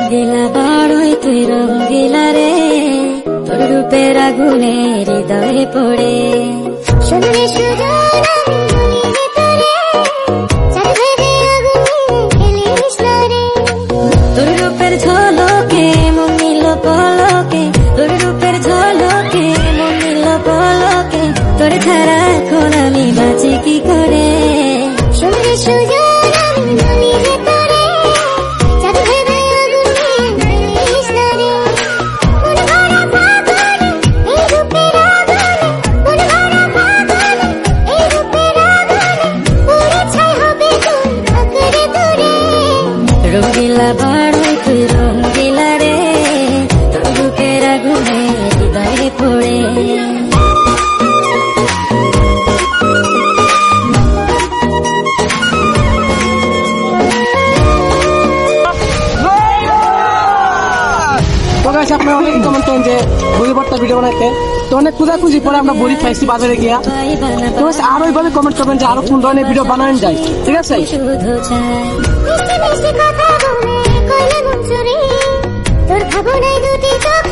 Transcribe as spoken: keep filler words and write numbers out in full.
রঙ্গিলা বড়ই তুই রঙ্গিলা রে, তোর রূপের আগুনে হৃদয়ে পড়ে। শুনলে সুজন আমি মনে তোরে, চাঁদে আগুনে খেলিস না রে। তোর রূপের ঝলকে মন নিল পলকে, তোর রূপের ঝলকে মন নিল পলকে, তোর ছাড়া এখন আমি বাঁচি কি করে। শুনলে সুজন আমি মনে তোরে, চাঁদে আগুনে খেলিস না রে। মন ভরা ফাগুনে এই রূপের আগুনে, মন ভরা ফাগুনে এই রূপের আগুনে, পুরে ছাই হবে তুই আঁকড়ে ধরে। রঙ্গিলা বড়ই তুই রঙ্গিলা রে, তোর রূপের আগুনে হৃদয়ে পড়ে। তো গাইস আপনারা অনেকে কমেন্ট করেন যে বড়ি ভর্তা ভিডিও বানাইতে, তো অনেক খোঁজাখুঁজি পরে আমরা বড়ি পাইছি বাজারে গিয়া। তো আরো এইভাবে কমেন্ট করবেন যে আরো কোন ধরনের ভিডিও বানানো যায়, ঠিক আছে? শুধু চাই মিষ্টি মিষ্টি কথা বলে কইলে মন চুরি, তোর ভাবনায় দুটি চোখ